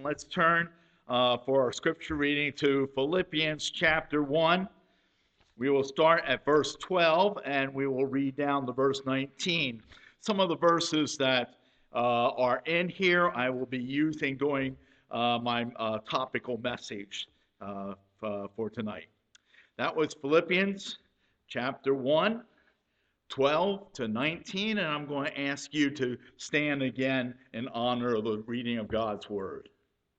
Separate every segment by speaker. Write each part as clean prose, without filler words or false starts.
Speaker 1: let's turn for our scripture reading to Philippians chapter 1. We will start at verse 12 and we will read down to verse 19. Some of the verses that are in here I will be using during my topical message for tonight. That was Philippians chapter 1, 12 to 19, and I'm going to ask you to stand again in honor of the reading of God's word.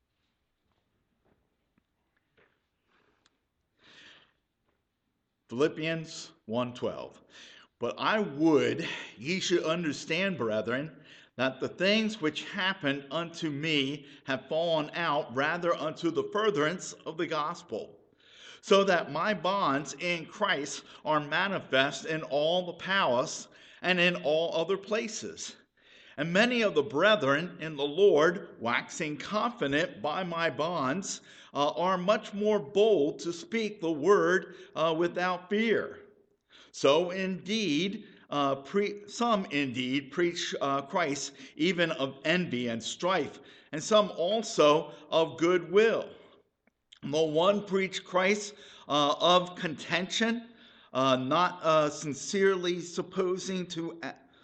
Speaker 1: Philippians 1:12. But I would ye should understand, brethren, that the things which happened unto me have fallen out rather unto the furtherance of the gospel, so that my bonds in Christ are manifest in all the palace and in all other places. And many of the brethren in the Lord, waxing confident by my bonds, are much more bold to speak the word without fear. So indeed, some indeed preach Christ even of envy and strife, and some also of goodwill. The one preach Christ of contention, not sincerely supposing to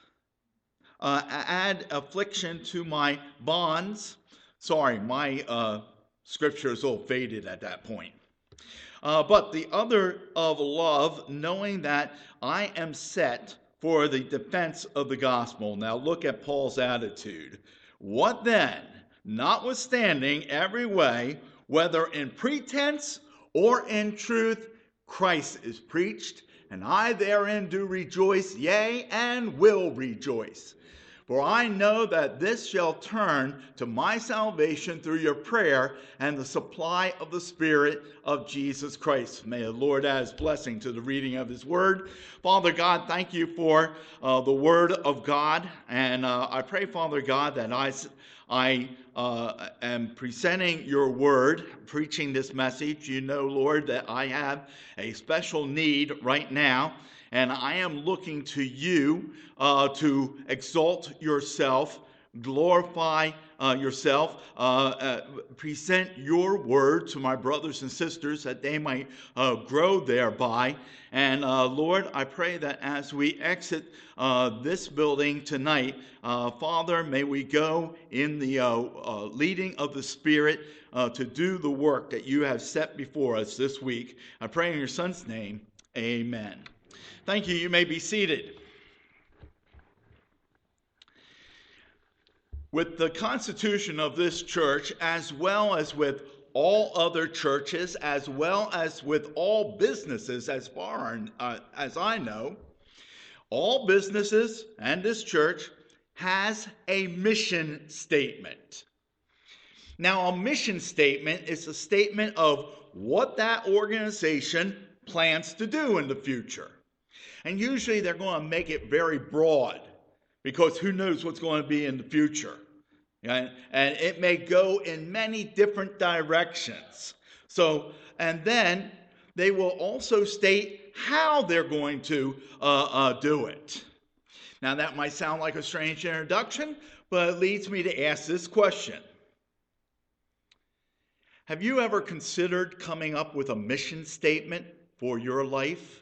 Speaker 1: add affliction to my bonds. Sorry, my scripture is a little faded at that point. But the other of love, knowing that I am set for the defense of the gospel. Now look at Paul's attitude. What then? Notwithstanding every way, whether in pretense or in truth, Christ is preached, and I therein do rejoice, yea, and will rejoice. For I know that this shall turn to my salvation through your prayer and the supply of the Spirit of Jesus Christ. May the Lord add his blessing to the reading of his word. Father God, thank you for the word of God. And I pray, Father God, that I am presenting your word, preaching this message. You know, Lord, that I have a special need right now. And I am looking to you to exalt yourself, glorify yourself, present your word to my brothers and sisters that they might grow thereby. And Lord, I pray that as we exit this building tonight, Father, may we go in the leading of the Spirit to do the work that you have set before us this week. I pray in your Son's name, amen. Thank you. You may be seated. With the constitution of this church, as well as with all other churches, as well as with all businesses, as far as I know, all businesses and this church has a mission statement. Now, a mission statement is a statement of what that organization plans to do in the future. And usually they're going to make it very broad because who knows what's going to be in the future. And it may go in many different directions. So, and then they will also state how they're going to do it. Now that might sound like a strange introduction, but it leads me to ask this question. Have you ever considered coming up with a mission statement for your life?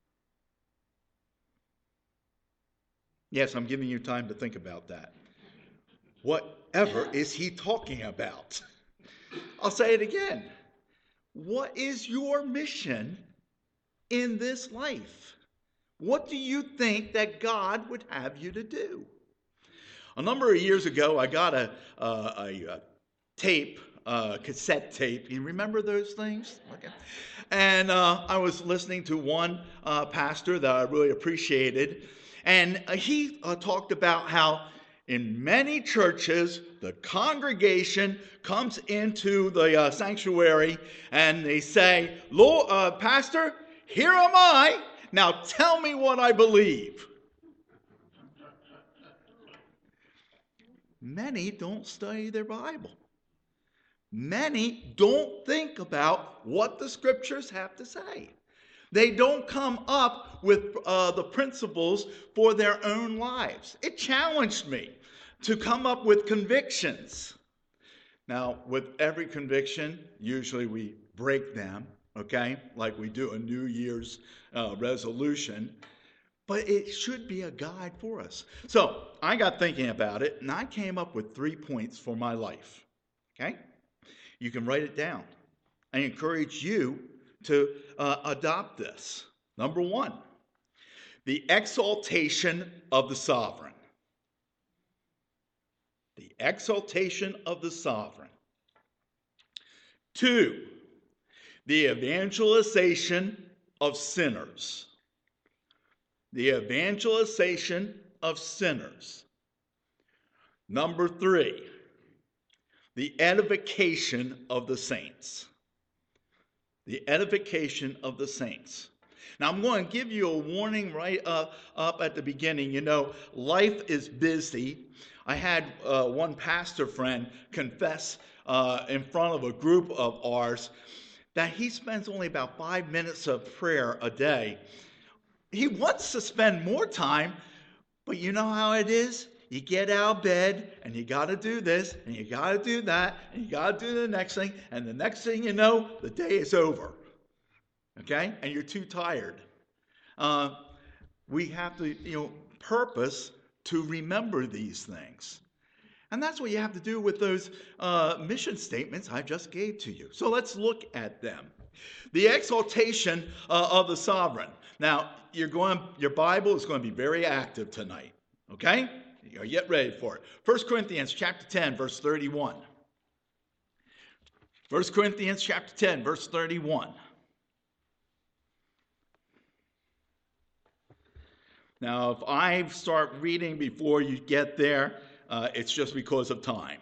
Speaker 1: Yes, I'm giving you time to think about that. Whatever is he talking about? I'll say it again. What is your mission in this life? What do you think that God would have you to do? A number of years ago, I got a tape, cassette tape. You remember those things? Okay. And I was listening to one pastor that I really appreciated. And he talked about how in many churches, the congregation comes into the sanctuary and they say, Lord, Pastor, here am I. Now tell me what I believe. Many don't study their Bible. Many don't think about what the scriptures have to say. They don't come up with the principles for their own lives. It challenged me to come up with convictions. Now, with every conviction, usually we break them, okay, like we do a New Year's resolution, but it should be a guide for us. So I got thinking about it, and I came up with 3 points for my life, okay? You can write it down. I encourage you to adopt this. Number 1, the exaltation of the sovereign. The exaltation of the sovereign. 2, the evangelization of sinners. The evangelization of sinners. Number 3, the edification of the saints. The edification of the saints. Now, I'm going to give you a warning right up at the beginning. You know, life is busy. I had one pastor friend confess in front of a group of ours that he spends only about 5 minutes of prayer a day. He wants to spend more time, but you know how it is? You get out of bed, and you got to do this, and you got to do that, and you got to do the next thing, and the next thing you know, the day is over. Okay? And you're too tired. We have to, purpose to remember these things. And that's what you have to do with those mission statements I just gave to you. So let's look at them. The exaltation of the sovereign. Now, your Bible is going to be very active tonight. Okay? You gotta get ready for it. 1 Corinthians chapter 10, verse 31. 1 Corinthians chapter 10, verse 31. Now, if I start reading before you get there, it's just because of time.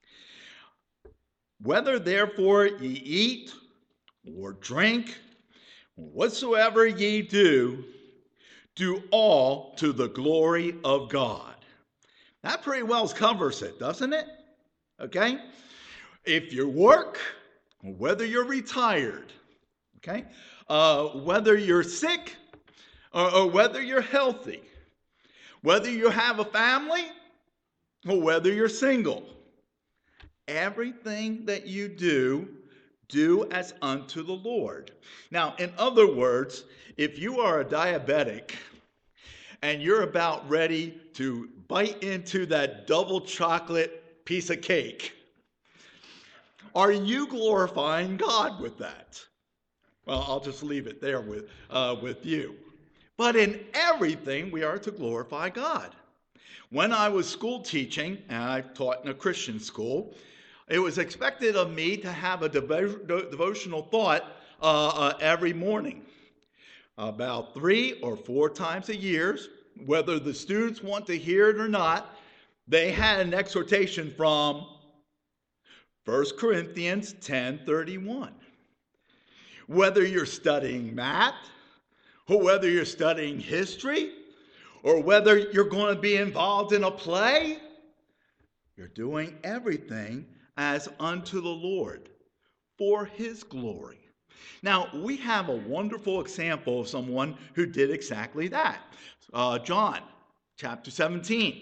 Speaker 1: Whether therefore ye eat or drink, whatsoever ye do, do all to the glory of God. That pretty well covers it, doesn't it? Okay? If you work, whether you're retired, okay? Whether you're sick or whether you're healthy, whether you have a family or whether you're single, everything that you do, do as unto the Lord. Now, in other words, if you are a diabetic and you're about ready to bite into that double chocolate piece of cake, are you glorifying God with that? Well, I'll just leave it there with you. But in everything, we are to glorify God. When I was school teaching, and I taught in a Christian school, it was expected of me to have a devotional thought every morning, about 3 or 4 times a year. Whether the students want to hear it or not, they had an exhortation from 1 Corinthians 10:31. Whether you're studying math, or whether you're studying history, or whether you're going to be involved in a play, you're doing everything as unto the Lord, for his glory. Now, we have a wonderful example of someone who did exactly that. John, chapter 17.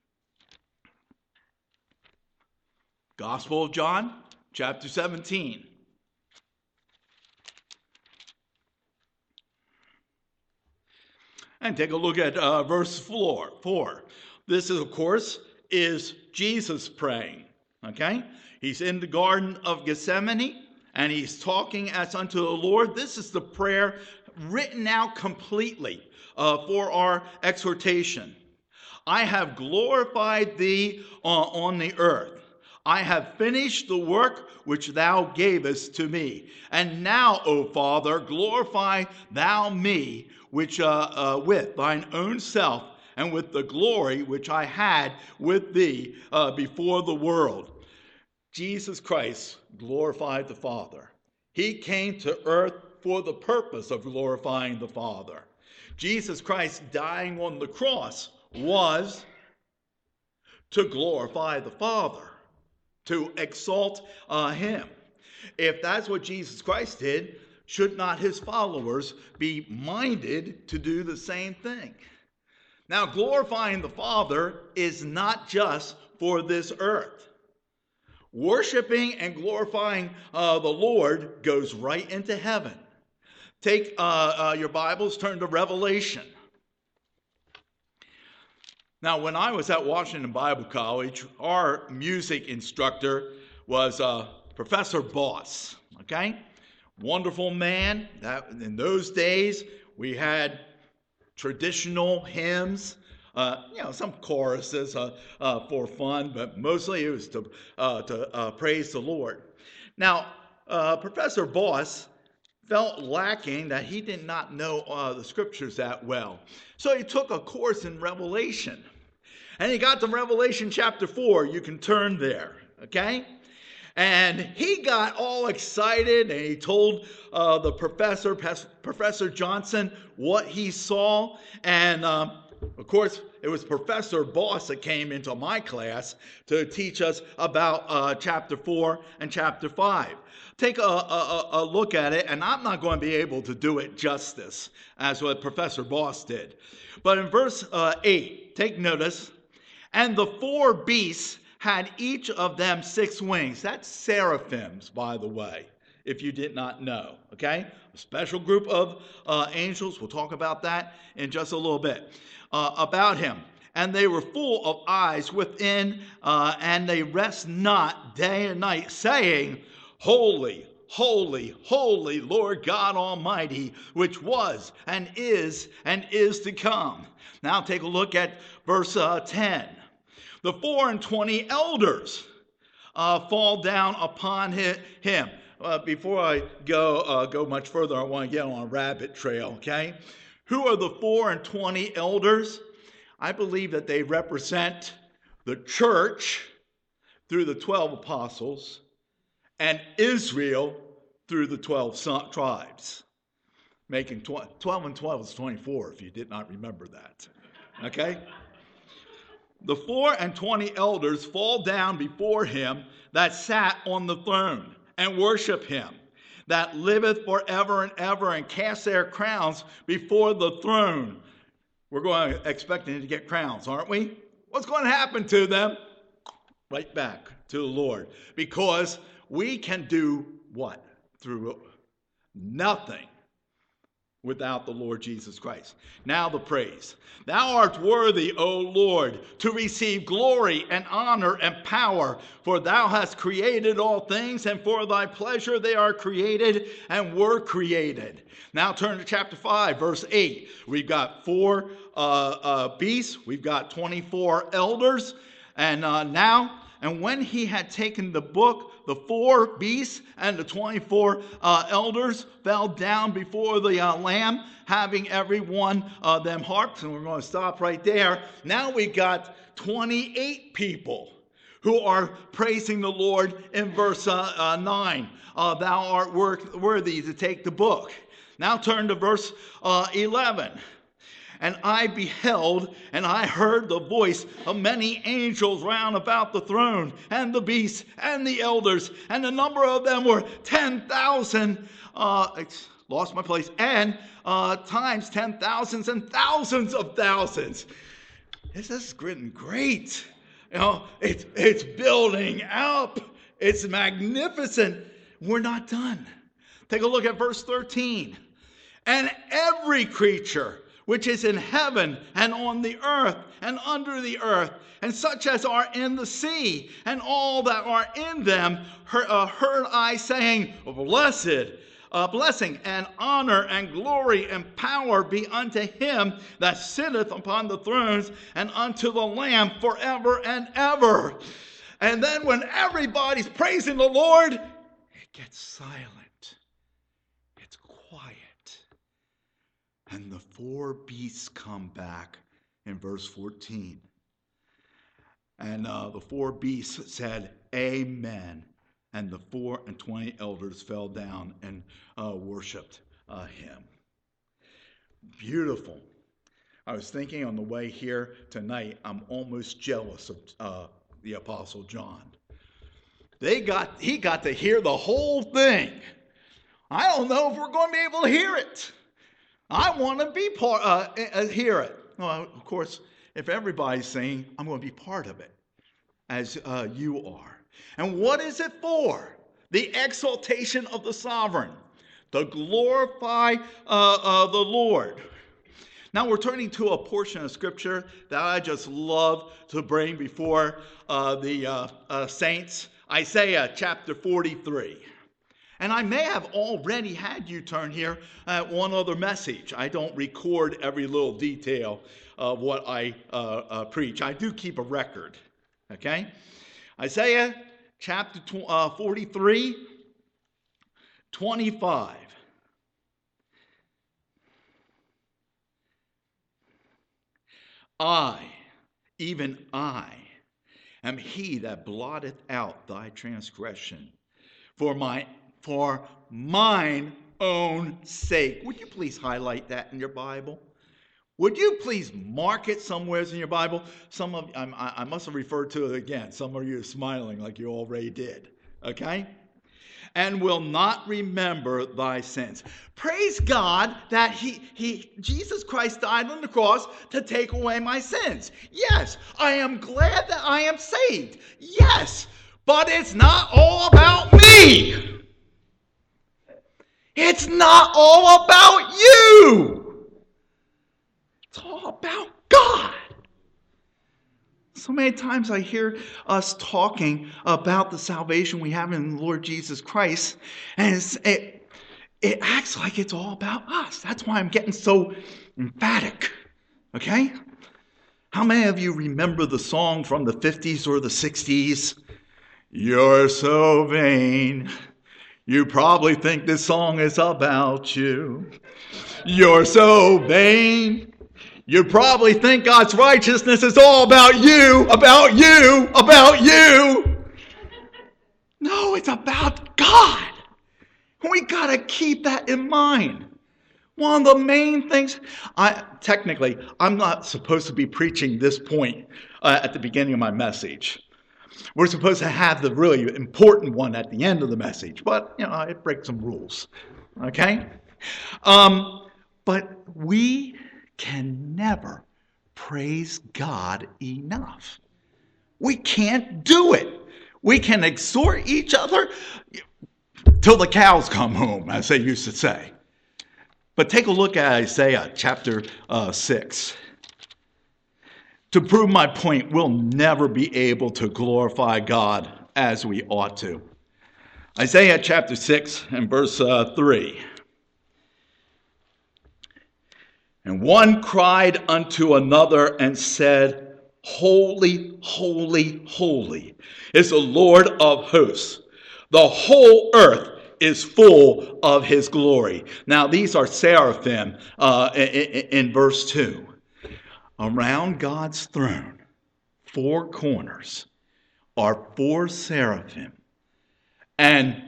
Speaker 1: Gospel of John, chapter 17. And take a look at verse 4. This, of course, is Jesus praying. Okay? He's in the Garden of Gethsemane, and he's talking as unto the Lord. This is the prayer written out completely for our exhortation. I have glorified thee on the earth. I have finished the work which thou gavest to me. And now, O Father, glorify thou me which with thine own self, and with the glory which I had with thee before the world. Jesus Christ glorified the Father. He came to earth for the purpose of glorifying the Father. Jesus Christ dying on the cross was to glorify the Father, to exalt him. If that's what Jesus Christ did, should not his followers be minded to do the same thing? Now, glorifying the Father is not just for this earth. worshiping and glorifying the Lord goes right into heaven. Take your Bibles, turn to Revelation. Now, when I was at Washington Bible College, our music instructor was Professor Boss, okay? Wonderful man. In those days, we had traditional hymns, some choruses for fun, but mostly it was to praise the Lord. Now, Professor Boss felt lacking that he did not know the scriptures that well. So he took a course in Revelation. And he got to Revelation chapter 4. You can turn there, okay? And he got all excited, and he told the professor, Professor Johnson, what he saw. And, of course, it was Professor Boss that came into my class to teach us about chapter 4 and chapter 5. Take a look at it, and I'm not going to be able to do it justice as what Professor Boss did. But in verse 8, take notice, and the 4 beasts had each of them 6 wings. That's seraphims, by the way, if you did not know, okay? A special group of angels. We'll talk about that in just a little bit. About him. And they were full of eyes within, and they rest not day and night, saying, Holy, holy, holy, Lord God Almighty, which was and is to come. Now take a look at verse 10. The 24 elders fall down upon him. Before I go much further, I want to get on a rabbit trail, okay? Who are the 24 elders? I believe that they represent the church through the 12 apostles and Israel through the 12 tribes. Making 12 and 12 is 24, if you did not remember that, okay? The 24 elders fall down before him that sat on the throne and worship him, that liveth forever and ever, and cast their crowns before the throne. We're going to expecting to get crowns, aren't we? What's going to happen to them? Right back to the Lord. Because we can do what? Through nothing without the Lord Jesus Christ. Now the praise. Thou art worthy, O Lord, to receive glory and honor and power, for thou hast created all things, and for thy pleasure they are created and were created. Now turn to chapter 5, verse 8. We've got 4 beasts. We've got 24 elders. And when he had taken the book, the 4 beasts and the 24 elders fell down before the Lamb, having every one of them harps. And we're going to stop right there. Now we got 28 people who are praising the Lord in verse 9. Thou art worthy to take the book. Now turn to verse 11. And I beheld, and I heard the voice of many angels round about the throne, and the beasts, and the elders, and the number of them were 10,000, lost my place, and times 10,000s and thousands of thousands. This is getting great. You know, it's building up. It's magnificent. We're not done. Take a look at verse 13. And every creature which is in heaven and on the earth and under the earth, and such as are in the sea, and all that are in them, heard I saying, blessing and honor and glory and power be unto him that sitteth upon the thrones and unto the Lamb forever and ever. And then when everybody's praising the Lord, it gets silent. It's quiet. And the 4 beasts come back in verse 14. And the 4 beasts said, Amen. And the 24 elders fell down and worshiped him. Beautiful. I was thinking on the way here tonight, I'm almost jealous of the Apostle John. He got to hear the whole thing. I don't know if we're going to be able to hear it. I want to be hear it. Well, of course, if everybody's saying, I'm going to be part of it, as you are. And what is it for? The exaltation of the sovereign, to glorify the Lord. Now we're turning to a portion of Scripture that I just love to bring before the saints. Isaiah chapter 43. And I may have already had you turn here at one other message. I don't record every little detail of what I preach. I do keep a record. Okay? Isaiah chapter 43, 25. I, even I, am he that blotteth out thy transgression for mine own sake. Would you please highlight that in your Bible? Would you please mark it somewhere in your Bible? Some of I must have referred to it again. Some of you are smiling like you already did. Okay? And will not remember thy sins. Praise God that Jesus Christ died on the cross to take away my sins. Yes, I am glad that I am saved. Yes, but it's not all about me. It's not all about you. It's all about God. So many times I hear us talking about the salvation we have in the Lord Jesus Christ, and it acts like it's all about us. That's why I'm getting so emphatic. Okay? How many of you remember the song from the 50s or the 60s? You're so vain. You probably think this song is about you. You're so vain. You probably think God's righteousness is all about you, about you, about you. No, it's about God. We got to keep that in mind. One of the main things, I'm not supposed to be preaching this point at the beginning of my message. We're supposed to have the really important one at the end of the message, but it breaks some rules. Okay? But we can never praise God enough. We can't do it. We can exhort each other till the cows come home, as they used to say. But take a look at Isaiah chapter 6. To prove my point, we'll never be able to glorify God as we ought to. Isaiah chapter 6 and verse 3. And one cried unto another and said, Holy, holy, holy is the Lord of hosts. The whole earth is full of his glory. Now these are seraphim in verse 2. Around God's throne, four corners, are four seraphim. And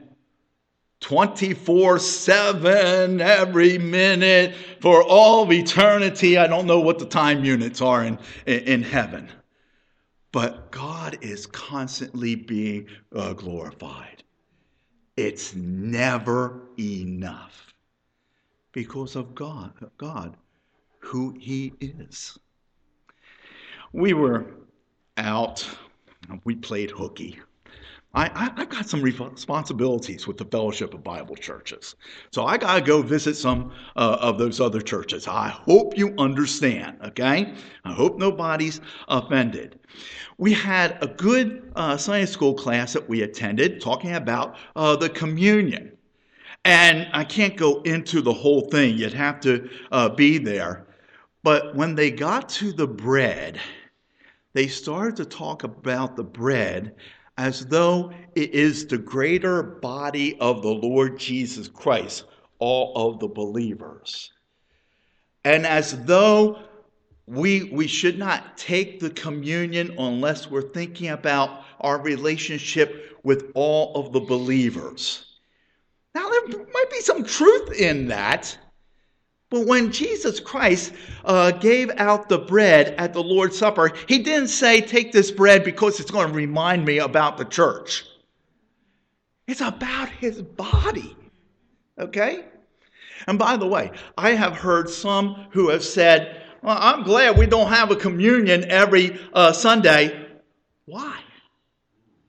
Speaker 1: 24/7, every minute, for all of eternity. I don't know what the time units are in heaven. But God is constantly being glorified. It's never enough because of God, who he is. We were out. We played hooky. I got some responsibilities with the Fellowship of Bible Churches. So I got to go visit some of those other churches. I hope you understand, okay? I hope nobody's offended. We had a good Sunday school class that we attended talking about the communion. And I can't go into the whole thing. You'd have to be there. But when they got to the bread, they started to talk about the bread as though it is the greater body of the Lord Jesus Christ, all of the believers. And as though we should not take the communion unless we're thinking about our relationship with all of the believers. Now, there might be some truth in that. But when Jesus Christ gave out the bread at the Lord's Supper, he didn't say, take this bread because it's going to remind me about the church. It's about his body. Okay? And by the way, I have heard some who have said, well, I'm glad we don't have a communion every Sunday. Why?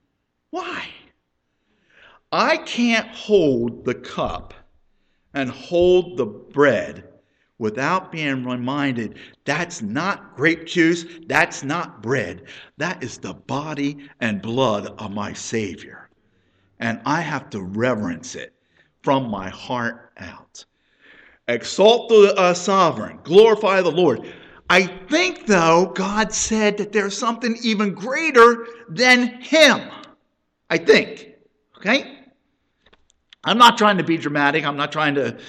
Speaker 1: Why? I can't hold the cup and hold the bread without being reminded that's not grape juice, that's not bread. That is the body and blood of my Savior. And I have to reverence it from my heart out. Exalt the sovereign, glorify the Lord. I think, though, God said that there's something even greater than him. I think. Okay? I'm not trying to be dramatic. I'm not trying to,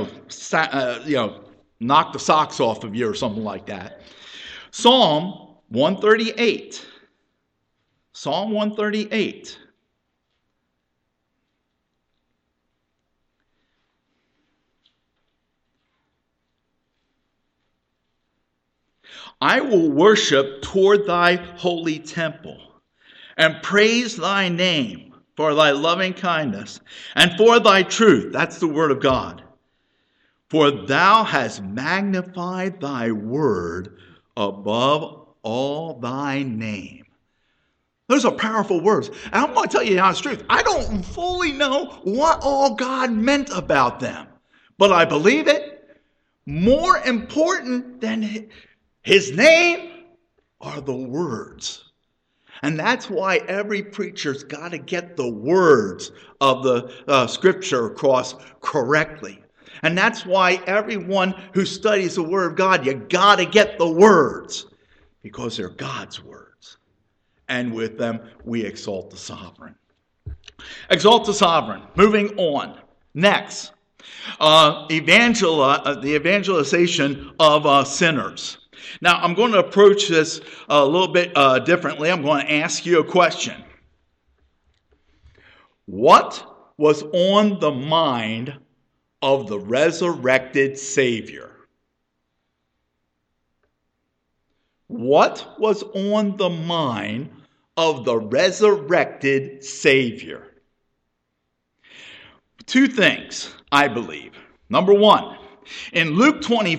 Speaker 1: knock the socks off of you or something like that. Psalm 138. Psalm 138. I will worship toward thy holy temple and praise thy name for thy loving kindness and for thy truth. That's the word of God. For thou hast magnified thy word above all thy name. Those are powerful words. And I'm going to tell you the honest truth. I don't fully know what all God meant about them. But I believe it. More important than his name are the words. And that's why every preacher's got to get the words of the scripture across correctly. And that's why everyone who studies the Word of God, you got to get the words, because they're God's words. And with them, we exalt the sovereign. Exalt the sovereign. Moving on. Next, the evangelization of sinners. Now, I'm going to approach this a little bit differently. I'm going to ask you a question. What was on the mind of the resurrected Savior? What was on the mind of the resurrected Savior? Two things, I believe. Number one, in Luke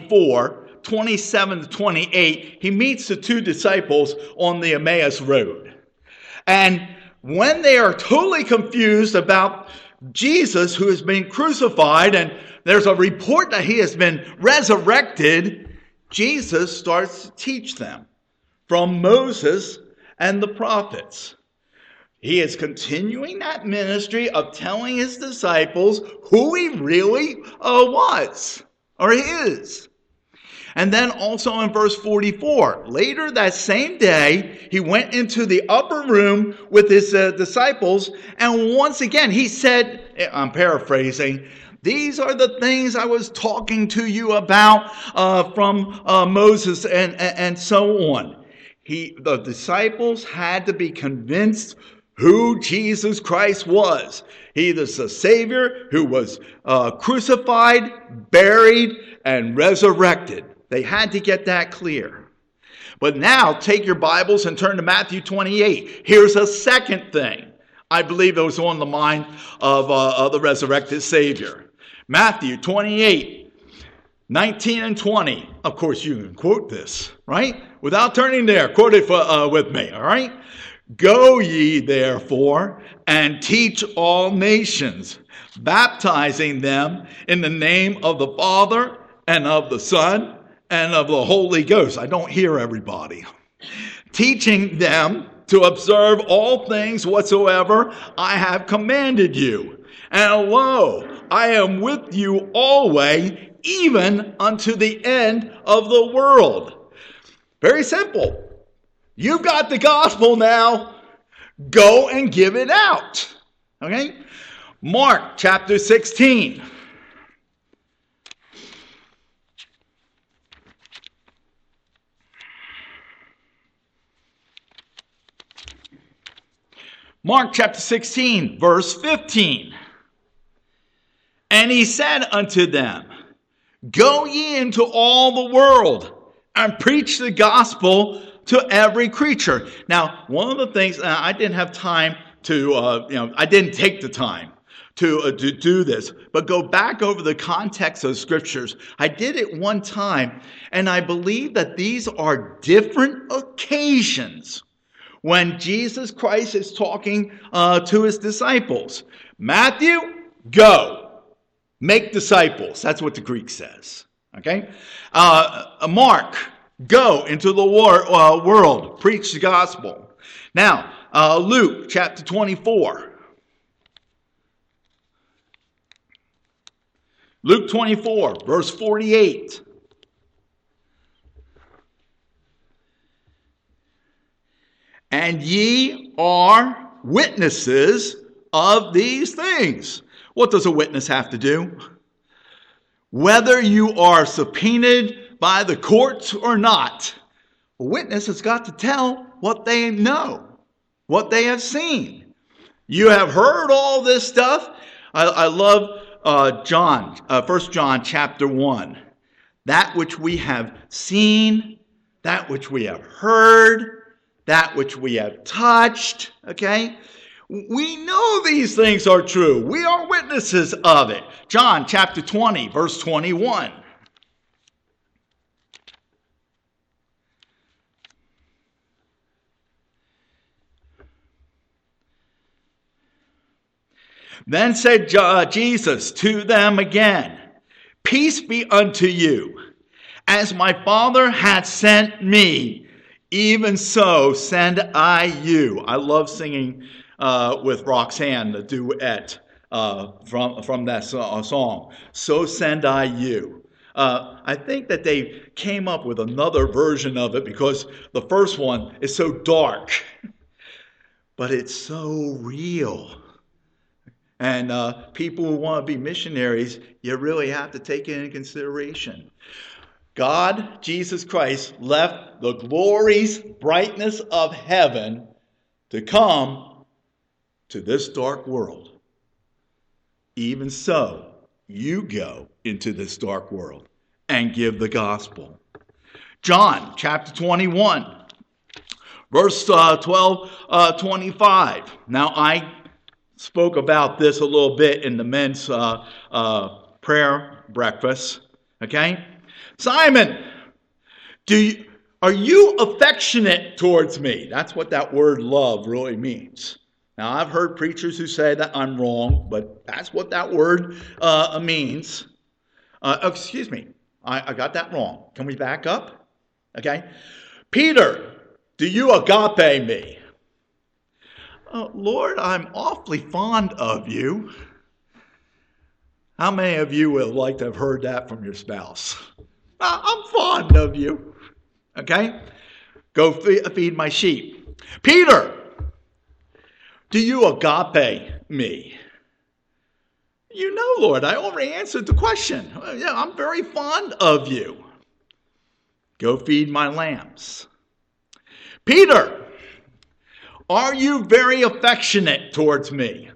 Speaker 1: 24:27-28, he meets the two disciples on the Emmaus Road. And when they are totally confused about Jesus, who has been crucified, and there's a report that he has been resurrected, Jesus starts to teach them from Moses and the prophets. He is continuing that ministry of telling his disciples who he really was, or is. And then also in verse 44, later that same day, he went into the upper room with his disciples. And once again, he said, I'm paraphrasing, these are the things I was talking to you about from Moses and so on. The disciples had to be convinced who Jesus Christ was. He is the Savior who was crucified, buried, and resurrected. They had to get that clear. But now, take your Bibles and turn to Matthew 28. Here's a second thing I believe it was on the mind of the resurrected Savior. Matthew 28, 19 and 20. Of course, you can quote this, right? Without turning there, quote it with me, all right? Go ye, therefore, and teach all nations, baptizing them in the name of the Father and of the Son and of the Holy Ghost. I don't hear everybody. Teaching them to observe all things whatsoever I have commanded you. And lo, I am with you always, even unto the end of the world. Very simple. You've got the gospel now. Go and give it out. Okay? Mark chapter 16. Mark chapter 16, verse 15. And he said unto them, Go ye into all the world and preach the gospel to every creature. Now, one of the things, I didn't have time to, I didn't take the time to do this, but go back over the context of scriptures. I did it one time, and I believe that these are different occasions when Jesus Christ is talking to his disciples. Matthew, go. Make disciples. That's what the Greek says. Okay? Mark, go into the world. Preach the gospel. Now, Luke chapter 24. Luke 24, verse 48. And ye are witnesses of these things. What does a witness have to do? Whether you are subpoenaed by the courts or not, a witness has got to tell what they know, what they have seen. You have heard all this stuff. I love 1 John chapter 1. That which we have seen, that which we have heard, that which we have touched, okay? We know these things are true. We are witnesses of it. John chapter 20, verse 21. Then said Jesus to them again, Peace be unto you. As my Father hath sent me, even so send I you. I love singing with Roxanne, the duet from that song. So send I you. I think that they came up with another version of it because the first one is so dark, but it's so real. And people who want to be missionaries, you really have to take it into consideration. God, Jesus Christ, left the glories, brightness of heaven to come to this dark world. Even so, you go into this dark world and give the gospel. John chapter 21, verse 25. Now I spoke about this a little bit in the men's prayer breakfast. Okay? Simon, are you affectionate towards me? That's what that word love really means. Now, I've heard preachers who say that I'm wrong, but that's what that word means. Excuse me, I got that wrong. Can we back up? Okay. Peter, do you agape me? Lord, I'm awfully fond of you. How many of you would like to have heard that from your spouse? I'm fond of you. Okay? Go feed my sheep. Peter, do you agape me? You know, Lord, I already answered the question. Yeah, I'm very fond of you. Go feed my lambs. Peter, are you very affectionate towards me?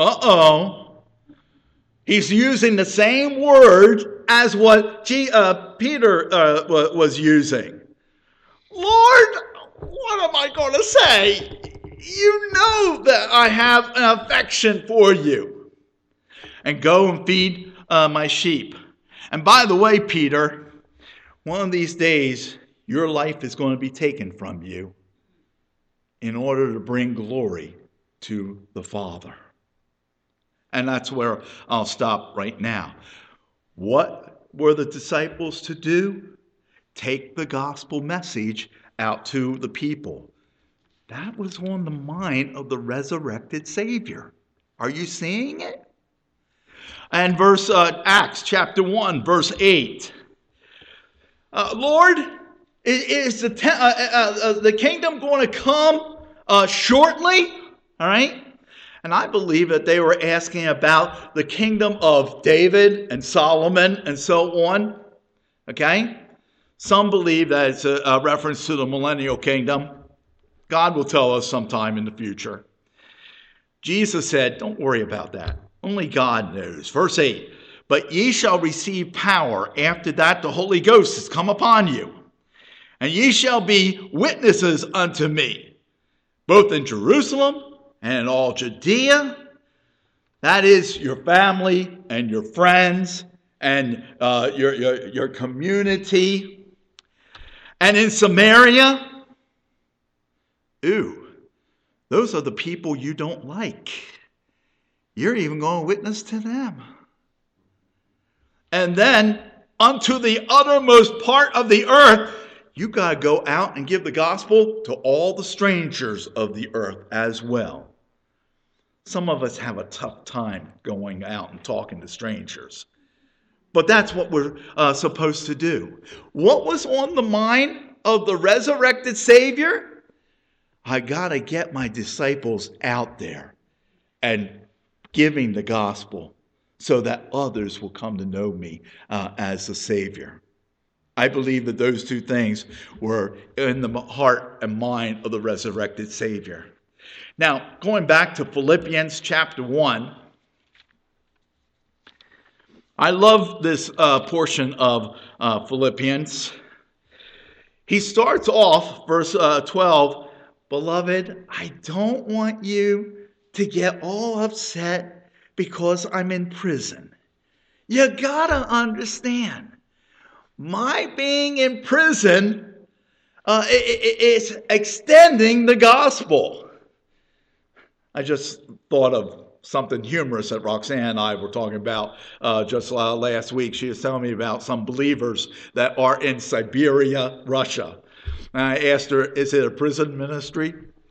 Speaker 1: He's using the same word as what Peter was using. Lord, what am I going to say? You know that I have an affection for you. And go and feed my sheep. And by the way, Peter, one of these days, your life is going to be taken from you in order to bring glory to the Father. And that's where I'll stop right now. What were the disciples to do? Take the gospel message out to the people. That was on the mind of the resurrected Savior. Are you seeing it? And Acts chapter 1, verse 8. Lord, is the kingdom going to come shortly? All right? And I believe that they were asking about the kingdom of David and Solomon and so on. Okay? Some believe that it's a reference to the millennial kingdom. God will tell us sometime in the future. Jesus said, don't worry about that. Only God knows. Verse 8, but ye shall receive power. After that, the Holy Ghost has come upon you. And ye shall be witnesses unto me, both in Jerusalem and in all Judea. That is your family and your friends and your community. And in Samaria, those are the people you don't like. You're even going to witness to them. And then, unto the uttermost part of the earth, you got to go out and give the gospel to all the strangers of the earth as well. Some of us have a tough time going out and talking to strangers. But that's what we're supposed to do. What was on the mind of the resurrected Savior? I got to get my disciples out there and giving the gospel so that others will come to know me as the Savior. I believe that those two things were in the heart and mind of the resurrected Savior. Now, going back to Philippians chapter 1, I love this portion of Philippians. He starts off, verse 12, "Beloved, I don't want you to get all upset because I'm in prison. You gotta understand, my being in prison is extending the gospel." I just thought of something humorous that Roxanne and I were talking about just last week. She was telling me about some believers that are in Siberia, Russia. And I asked her, is it a prison ministry?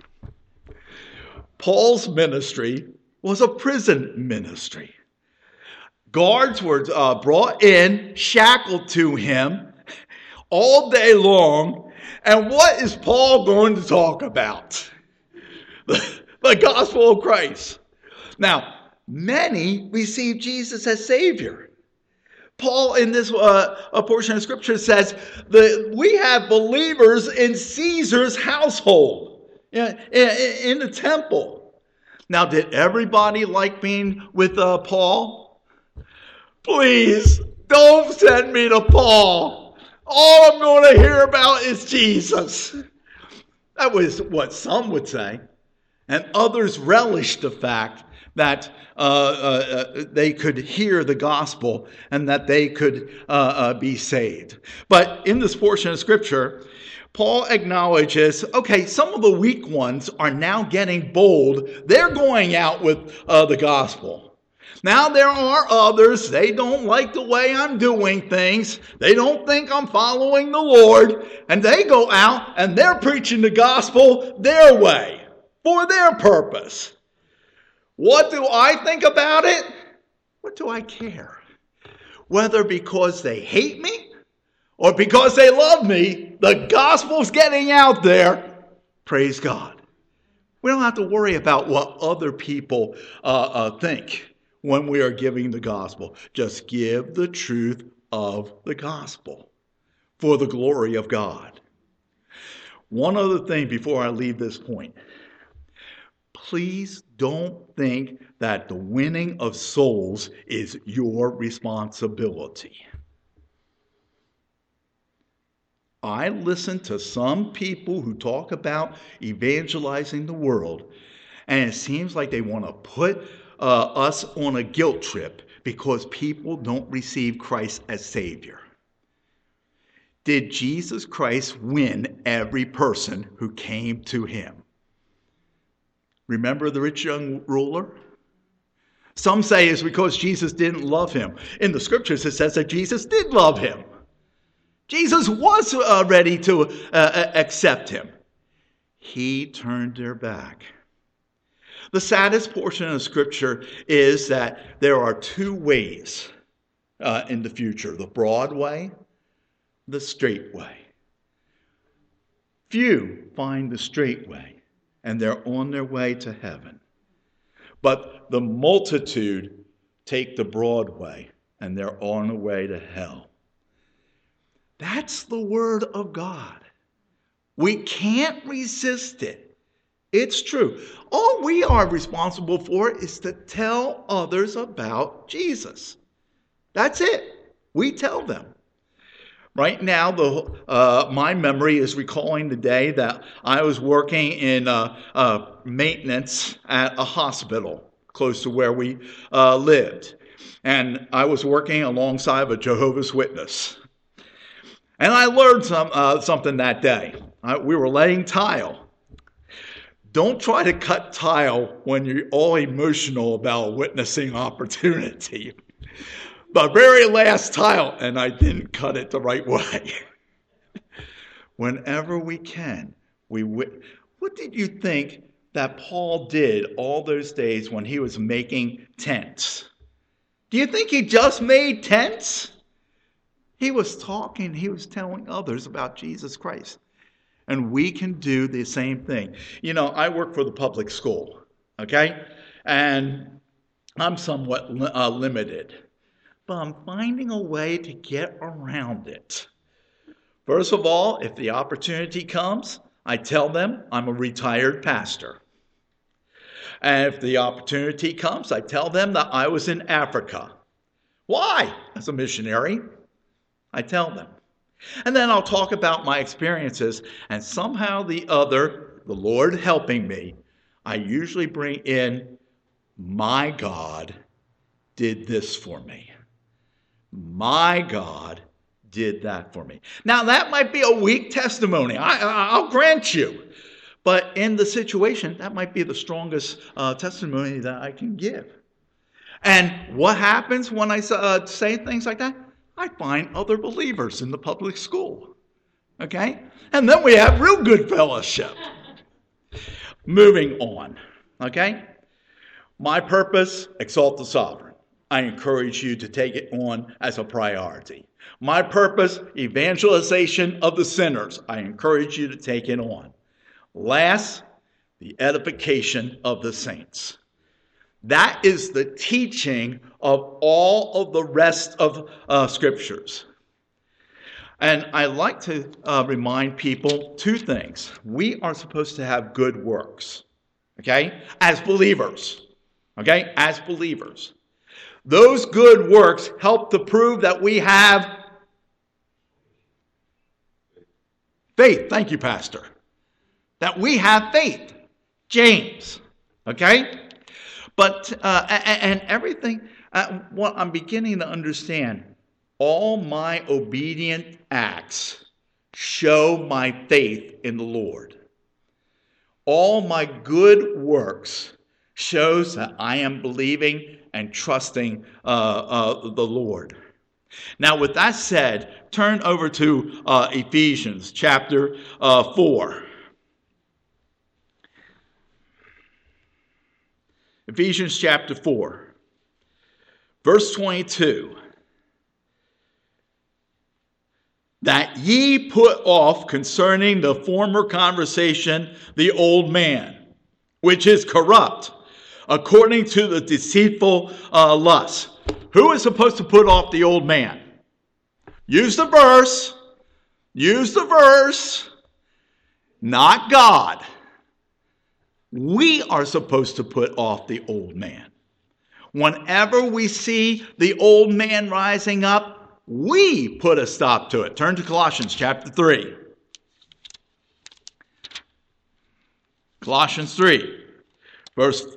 Speaker 1: Paul's ministry was a prison ministry. Guards were brought in, shackled to him all day long. And what is Paul going to talk about? The gospel of Christ. Now, many receive Jesus as Savior. Paul, in this portion of Scripture, says that we have believers in Caesar's household, in the temple. Now, did everybody like being with Paul? Please, don't send me to Paul. All I'm going to hear about is Jesus. That was what some would say. And others relished the fact that they could hear the gospel and that they could be saved. But in this portion of Scripture, Paul acknowledges, okay, some of the weak ones are now getting bold. They're going out with the gospel. Now there are others, they don't like the way I'm doing things. They don't think I'm following the Lord. And they go out and they're preaching the gospel their way, for their purpose. What do I think about it? What do I care? Whether because they hate me or because they love me, the gospel's getting out there. Praise God. We don't have to worry about what other people think when we are giving the gospel. Just give the truth of the gospel for the glory of God. One other thing before I leave this point. Please don't think that the winning of souls is your responsibility. I listen to some people who talk about evangelizing the world, and it seems like they want to put us on a guilt trip because people don't receive Christ as Savior. Did Jesus Christ win every person who came to him? Remember the rich young ruler? Some say it's because Jesus didn't love him. In the Scriptures, it says that Jesus did love him. Jesus was ready to accept him. He turned their back. The saddest portion of Scripture is that there are two ways in the future, the broad way, the straight way. Few find the straight way, and they're on their way to heaven. But the multitude take the broad way, and they're on the way to hell. That's the word of God. We can't resist it. It's true. All we are responsible for is to tell others about Jesus. That's it. We tell them. Right now, my memory is recalling the day that I was working in maintenance at a hospital close to where we lived. And I was working alongside of a Jehovah's Witness. And I learned something that day. We were laying tile. Don't try to cut tile when you're all emotional about a witnessing opportunity. The very last tile, and I didn't cut it the right way. Whenever we can, what did you think that Paul did all those days when he was making tents? Do you think he just made tents? He was talking, he was telling others about Jesus Christ. And we can do the same thing. You know, I work for the public school, okay? And I'm somewhat limited. But I'm finding a way to get around it. First of all, if the opportunity comes, I tell them I'm a retired pastor. And if the opportunity comes, I tell them that I was in Africa. Why? As a missionary, I tell them. And then I'll talk about my experiences, and somehow the other, the Lord helping me, I usually bring in, my God did this for me. My God did that for me. Now, that might be a weak testimony. I'll grant you. But in the situation, that might be the strongest testimony that I can give. And what happens when I say things like that? I find other believers in the public school. Okay? And then we have real good fellowship. Moving on. Okay? My purpose, exalt the sovereign. I encourage you to take it on as a priority. My purpose, evangelization of the sinners. I encourage you to take it on. Last, the edification of the saints. That is the teaching of all of the rest of scriptures. And I like to remind people two things. We are supposed to have good works, okay, as believers, okay, as believers. Those good works help to prove that we have faith. Thank you, Pastor. That we have faith. James, okay? But, and everything, what I'm beginning to understand, all my obedient acts show my faith in the Lord. All my good works shows that I am believing and trusting the Lord. Now, with that said, turn over to Ephesians chapter 4. Ephesians chapter 4, verse 22. That ye put off concerning the former conversation the old man, which is corrupt, according to the deceitful lust. Who is supposed to put off the old man? Use the verse. Use the verse. Not God. We are supposed to put off the old man. Whenever we see the old man rising up, we put a stop to it. Turn to Colossians chapter 3. Colossians 3, verse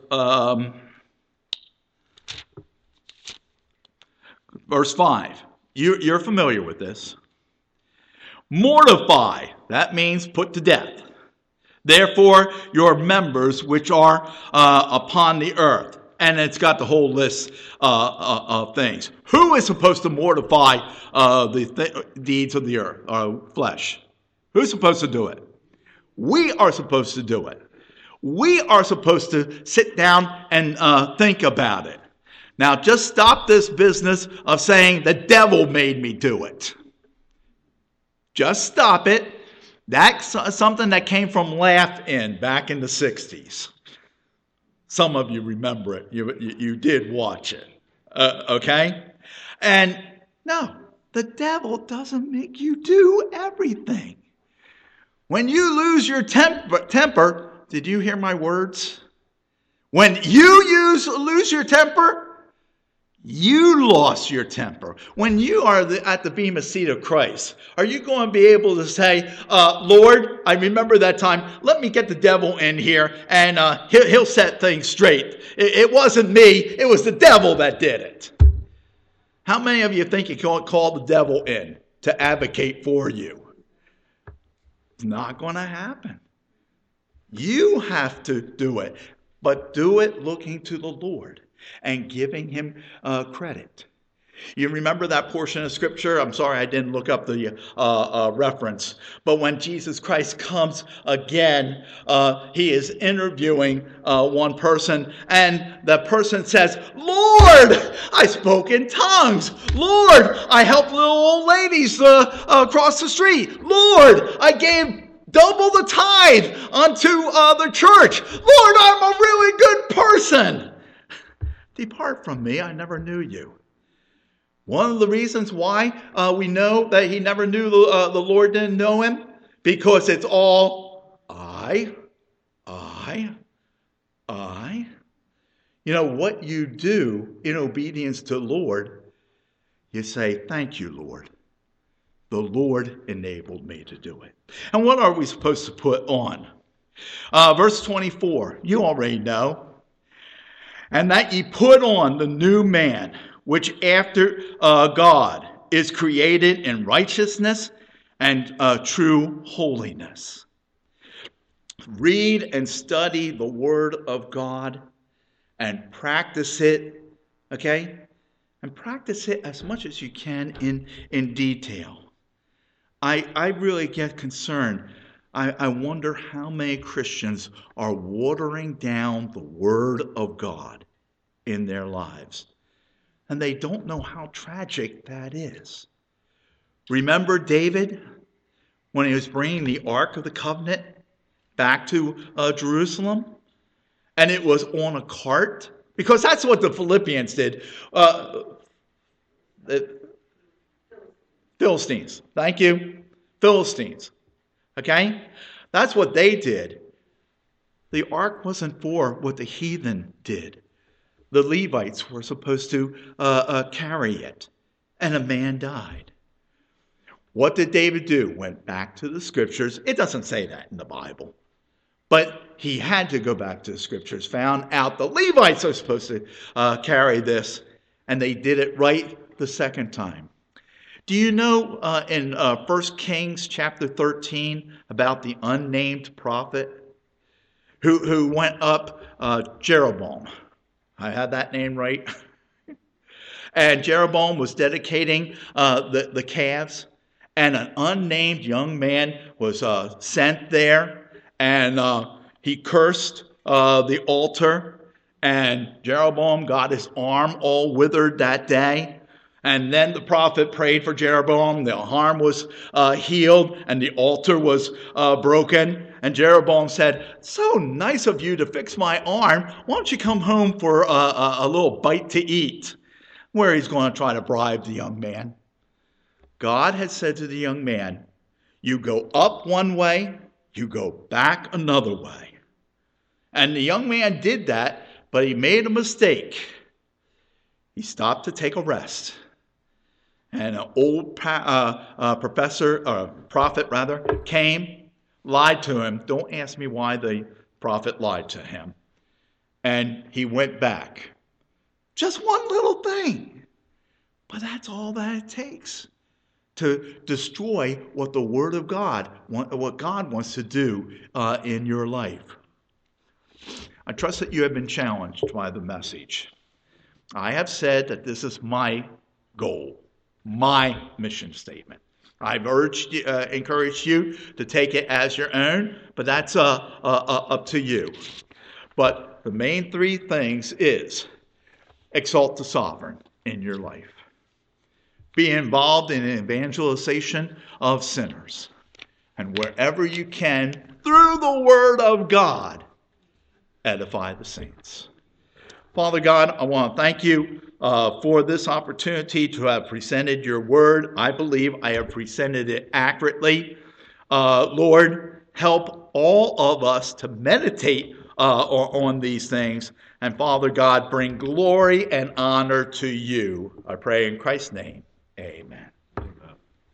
Speaker 1: 5. You're familiar with this. Mortify, that means put to death. Therefore, your members which are upon the earth. And it's got the whole list of things. Who is supposed to mortify the deeds of the earth, flesh? Who's supposed to do it? We are supposed to do it. We are supposed to sit down and think about it. Now, just stop this business of saying the devil made me do it. Just stop it. That's something that came from Laugh-In back in the 60s. Some of you remember it. You did watch it. Okay? And no, the devil doesn't make you do everything. When you lose your temper, did you hear my words? When you lose your temper, you lost your temper. When you are at the bema seat of Christ, are you going to be able to say, Lord, I remember that time, let me get the devil in here and he'll set things straight. It wasn't me, it was the devil that did it. How many of you think you can call the devil in to advocate for you? It's not going to happen. You have to do it, but do it looking to the Lord and giving him credit. You remember that portion of Scripture? I'm sorry I didn't look up the reference. But when Jesus Christ comes again, he is interviewing one person, and the person says, Lord, I spoke in tongues. Lord, I helped little old ladies across the street. Lord, I gave double the tithe unto the church. Lord, I'm a really good person. Depart from me, I never knew you. One of the reasons why we know that he never knew the Lord didn't know him, because it's all I. You know, what you do in obedience to the Lord, you say, thank you, Lord. The Lord enabled me to do it. And what are we supposed to put on? Verse 24, you already know. And that ye put on the new man, which after God is created in righteousness and true holiness. Read and study the Word of God and practice it, okay? And practice it as much as you can in detail. I really get concerned. I wonder how many Christians are watering down the Word of God in their lives. And they don't know how tragic that is. Remember David when he was bringing the Ark of the Covenant back to Jerusalem? And it was on a cart? Because that's what the Philippians did. Philistines. Thank you. Philistines. Okay? That's what they did. The ark wasn't for what the heathen did. The Levites were supposed to carry it. And a man died. What did David do? Went back to the scriptures. It doesn't say that in the Bible. But he had to go back to the scriptures. Found out the Levites are supposed to carry this. And they did it right the second time. Do you know in 1 Kings chapter 13 about the unnamed prophet who went up, Jeroboam? I had that name right. And Jeroboam was dedicating the calves. And an unnamed young man was sent there. And he cursed the altar. And Jeroboam got his arm all withered that day. And then the prophet prayed for Jeroboam. The arm was healed and the altar was broken. And Jeroboam said, so nice of you to fix my arm. Why don't you come home for a little bite to eat? Where he's going to try to bribe the young man. God had said to the young man, you go up one way, you go back another way. And the young man did that, but he made a mistake. He stopped to take a rest. And an old prophet came, lied to him. Don't ask me why the prophet lied to him. And he went back. Just one little thing. But that's all that it takes to destroy what the Word of God, what God wants to do in your life. I trust that you have been challenged by the message. I have said that this is my goal. My mission statement. I've encouraged you to take it as your own, but that's up to you. But the main three things is exalt the sovereign in your life. Be involved in evangelization of sinners. And wherever you can, through the Word of God, edify the saints. Father God, I want to thank you for this opportunity to have presented your word. I believe I have presented it accurately. Lord, help all of us to meditate on these things. And Father God, bring glory and honor to you. I pray in Christ's name. Amen.